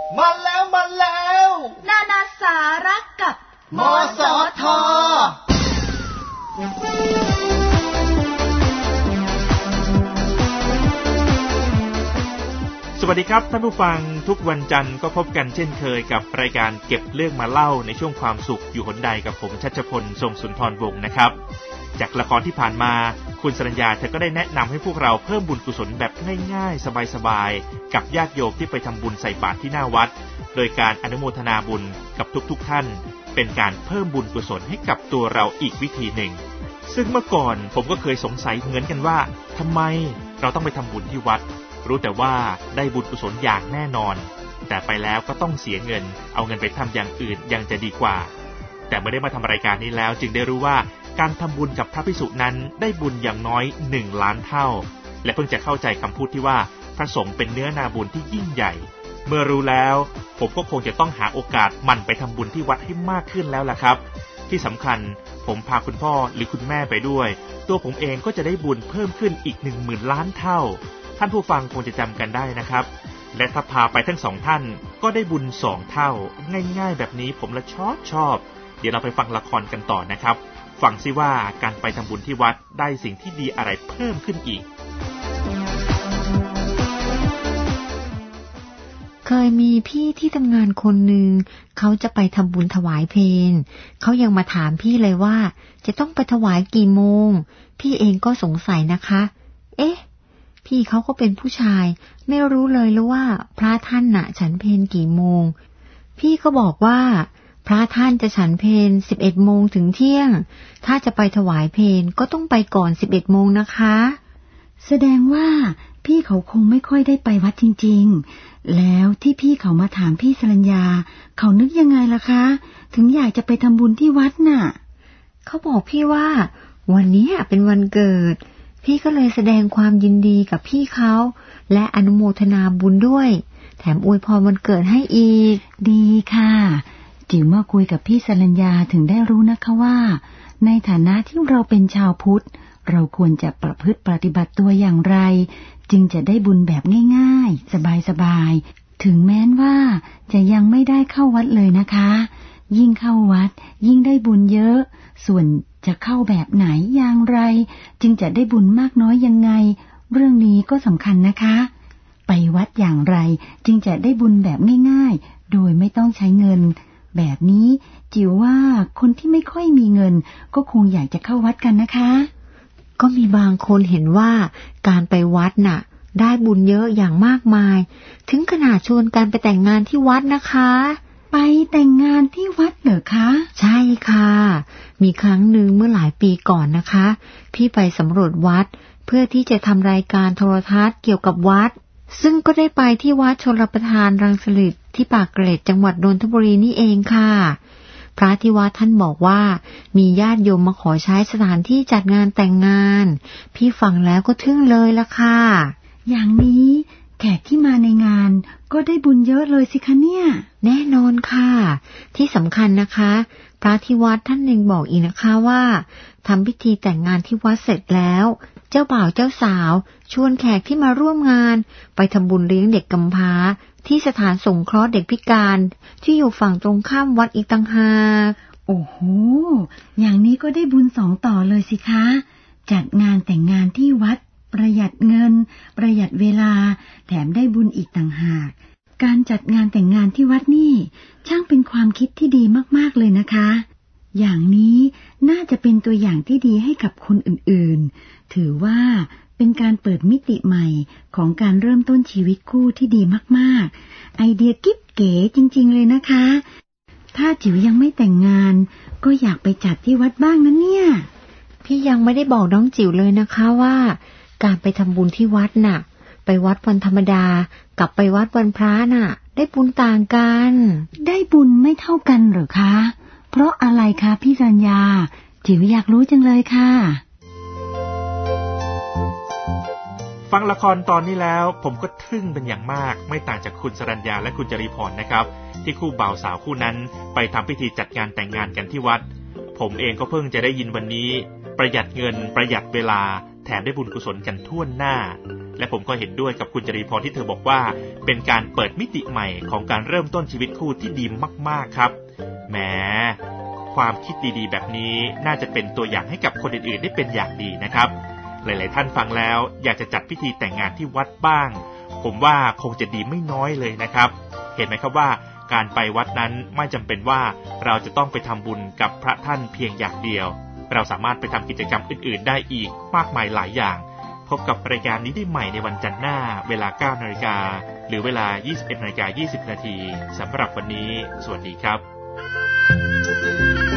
มาแล้วนานาสาระกับมสท. สวัสดีครับท่านผู้ฟังทุกวันจันทร์ก็พบกันเช่นเคยกับรายการเก็บเรื่องมาเล่าในช่วงความสุขอยู่หนใดกับผมชัชพลทรงสุนทรวงศ์นะครับจากละครที่ผ่านมาคุณสรัญญาเธอก็ได้แนะนำให้พวกเราเพิ่มบุญกุศลแบบง่ายๆสบายๆกับญาติโยมที่ไปทำบุญใส่บาตรที่หน้าวัดโดยการอนุโมทนาบุญกับทุกๆท่านเป็นการเพิ่มบุญกุศลให้กับตัวเราอีกวิธีหนึ่งซึ่งเมื่อก่อนผมก็เคยสงสัยเหมือนกันว่าทำไมเราต้องไปทำบุญที่วัดรู้แต่ว่าได้บุญกุศลอย่างแน่นอนแต่ไปแล้วก็ต้องเสียเงินเอาเงินไปทำอย่างอื่นยังจะดีกว่าแต่เมื่อได้มาทำรายการนี้แล้วจึงได้รู้ว่าการทำบุญกับพระภิกษุนั้นได้บุญอย่างน้อย1 ล้านเท่าและเพิ่งจะเข้าใจคำพูดที่ว่าพระสงฆ์เป็นเนื้อนาบุญที่ยิ่งใหญ่เมื่อรู้แล้วผมก็คงจะต้องหาโอกาสหมั่นไปทำบุญที่วัดให้มากขึ้นแล้วล่ะครับที่สำคัญผมพาคุณพ่อหรือคุณแม่ไปด้วยตัวผมเองก็จะได้บุญเพิ่มขึ้นอีก10,000 ล้านเท่าท่านผู้ฟังคงจะจำกันได้นะครับและถ้าพาไปทั้ง2ท่านก็ได้บุญ2เท่าง่ายๆแบบนี้ผมละชอบเดี๋ยวเราไปฟังละครกันต่อนะครับฟังซิว่าการไปทำบุญที่วัดได้สิ่งที่ดีอะไรเพิ่มขึ้นอีกเคยมีพี่ที่ทำงานคนหนึ่งเขาจะไปทำบุญถวายเพลเขายังมาถามพี่เลยว่าจะต้องไปถวายกี่โมงพี่เองก็สงสัยนะคะพี่เขาก็เป็นผู้ชายไม่รู้เลยหรือว่าพระท่านน่ะฉันเพลกี่โมงพี่ก็บอกว่าพระท่านจะฉันเพล 11 โมงถึงเที่ยงถ้าจะไปถวายเพลก็ต้องไปก่อน 11 โมงนะคะแสดงว่าพี่เขาคงไม่ค่อยได้ไปวัดจริงๆแล้วที่พี่เขามาถามพี่สรัญญาเขานึกยังไงล่ะคะถึงอยากจะไปทำบุญที่วัดน่ะเขาบอกพี่ว่าวันนี้เป็นวันเกิดพี่ก็เลยแสดงความยินดีกับพี่เขาและอนุโมทนาบุญด้วยแถมอวยพรวันเกิดให้อีกดีค่ะจิ๋วมาคุยกับพี่สรัญญาถึงได้รู้นะคะว่าในฐานะที่เราเป็นชาวพุทธเราควรจะประพฤติปฏิบัติตัวอย่างไรจึงจะได้บุญแบบง่ายๆสบายๆถึงแม้ว่าจะยังไม่ได้เข้าวัดเลยนะคะยิ่งเข้าวัดยิ่งได้บุญเยอะส่วนจะเข้าแบบไหนอย่างไรจึงจะได้บุญมากน้อยยังไงเรื่องนี้ก็สำคัญนะคะไปวัดอย่างไรจึงจะได้บุญแบบง่ายๆโดยไม่ต้องใช้เงินแบบนี้จิ๋วว่าคนที่ไม่ค่อยมีเงินก็คงอยากจะเข้าวัดกันนะคะก็มีบางคนเห็นว่าการไปวัดน่ะได้บุญเยอะอย่างมากมายถึงขนาดชวนกันไปแต่งงานที่วัดนะคะไปแต่งงานที่วัดเหรอคะใช่ค่ะมีครั้งหนึ่งเมื่อหลายปีก่อนนะคะพี่ไปสำรวจวัดเพื่อที่จะทำรายการโทรทัศน์เกี่ยวกับวัดซึ่งก็ได้ไปที่วัดชลประทานรังสฤษฎ์ที่ปากเกร็ดจังหวัดนนทบุรีนี่เองค่ะพระที่วัดท่านบอกว่ามีญาติโยมมาขอใช้สถานที่จัดงานแต่งงานพี่ฟังแล้วก็ทึ่งเลยล่ะค่ะอย่างนี้แขกที่มาในงานก็ได้บุญเยอะเลยสิคะเนี่ยแน่นอนค่ะที่สำคัญนะคะพระที่วัดท่านยังบอกอีกนะคะว่าทำพิธีแต่งงานที่วัดเสร็จแล้วเจ้าบ่าวเจ้าสาวชวนแขกที่มาร่วมงานไปทำบุญเลี้ยงเด็กกำพร้าที่สถานสงเคราะห์เด็กพิการที่อยู่ฝั่งตรงข้ามวัดอีกต่างหากโอ้โหอย่างนี้ก็ได้บุญ2 ต่อเลยสิคะจัดงานแต่งงานที่วัดประหยัดเงินประหยัดเวลาแถมได้บุญอีกต่างหากการจัดงานแต่งงานที่วัดนี่ช่างเป็นความคิดที่ดีมากๆเลยนะคะอย่างนี้น่าจะเป็นตัวอย่างที่ดีให้กับคนอื่นๆถือว่าเป็นการเปิดมิติใหม่ของการเริ่มต้นชีวิตคู่ที่ดีมากๆไอเดียกิ๊บเก๋จริงๆเลยนะคะถ้าจิ๋วยังไม่แต่งงานก็อยากไปจัดที่วัดบ้างนะเนี่ยพี่ยังไม่ได้บอกน้องจิ๋วเลยนะคะว่าการไปทำบุญที่วัดน่ะไปวัดวันธรรมดากับไปวัดวันพระน่ะได้บุญต่างกันได้บุญไม่เท่ากันเหรอคะเพราะอะไรคะพี่สรัญญาจิ๋วอยากรู้จังเลยค่ะฟังละครตอนนี้แล้วผมก็ทึ่งเป็นอย่างมากไม่ต่างจากคุณสรัญญาและคุณจรีพรนะครับที่คู่บ่าวสาวคู่นั้นไปทำพิธีจัดงานแต่งงานกันที่วัดผมเองก็เพิ่งจะได้ยินวันนี้ประหยัดเงินประหยัดเวลาแถมได้บุญกุศลกันทั่วหน้าและผมก็เห็นด้วยกับคุณจรีพรที่เธอบอกว่าเป็นการเปิดมิติใหม่ของการเริ่มต้นชีวิตคู่ที่ดีมากๆครับแหมความคิดดีๆแบบนี้น่าจะเป็นตัวอย่างให้กับคนอื่นๆได้เป็นอย่างดีนะครับหลายๆท่านฟังแล้วอยากจะจัดพิธีแต่งงานที่วัดบ้างผมว่าคงจะดีไม่น้อยเลยนะครับเห็นไหมครับว่าการไปวัดนั้นไม่จำเป็นว่าเราจะต้องไปทำบุญกับพระท่านเพียงอย่างเดียวเราสามารถไปทำกิจกรรมอื่นๆได้อีกมากมายหลายอย่างพบกับรายการนี้ได้ใหม่ในวันจันทร์หน้าเวลา 9 นาฬิกาหรือเวลา 21:20 นาทีสำหรับวันนี้สวัสดีครับ